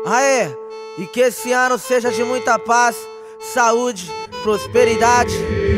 Aê, e que esse ano seja de muita paz, saúde, prosperidade.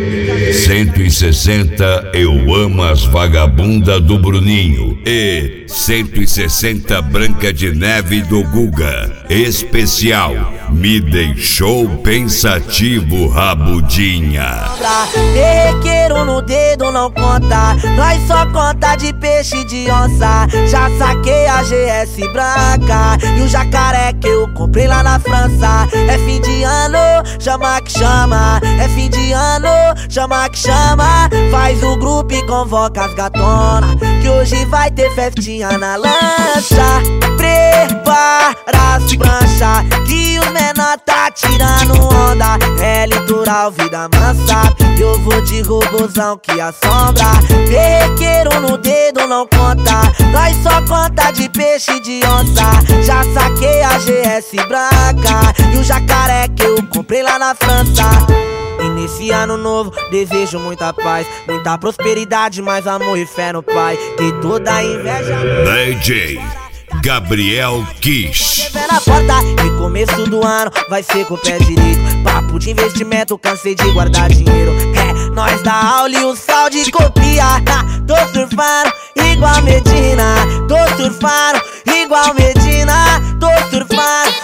160 Eu Amo as Vagabunda do Bruninho e 160 Branca de Neve do Guga. Especial Me Deixou Pensativo, Rabudinha. Terrequeiro no dedo não conta, nós só conta de peixe e de onça. Já saquei a GS branca e o jacaré que eu comprei lá na França. É fim de ano, chama que chama. É fim de ano, chama que chama. Faz o grupo e convoca as gatona, que hoje vai ter festinha na lancha. Prepara as pranchas, que os menor tá tirando onda. É litoral, vida mansa, eu vou de robozão que assombra. Terrequeiro no dedo não conta, nós só conta de peixe e de onça. Já saquei a GS branca e o jacaré que eu comprei lá na França. E nesse ano novo desejo muita paz, muita prosperidade, mais amor e fé no Pai. Que toda a inveja DJ Gabriel Kish. na porta e começo do ano vai ser com o pé direito. Papo de investimento, cansei de guardar dinheiro. É, nós dá aula e o sal de copia. Tô surfando igual Medina, tô surfando igual Medina, tô surfando.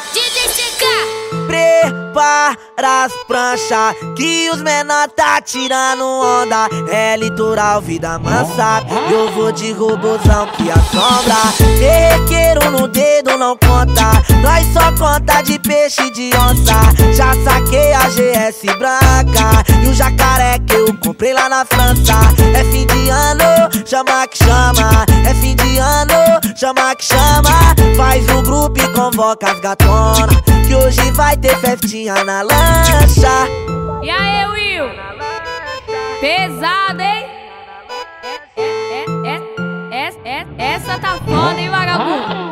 Prepara as pranchas, que os menor tá tirando onda. É litoral, vida mansa, eu vou de robozão que assombra. Terrequeiro no dedo não conta, nós só conta de peixe e de onça. Já saquei a GS branca e o jacaré que eu comprei lá na França. É fim de ano, chama que chama. É fim de ano, chama que chama. Faz o grupo e convoca as gatona, que hoje vai ter festinha na lancha. E aí, Will? Pesado, hein? Essa tá foda, hein, vagabundo?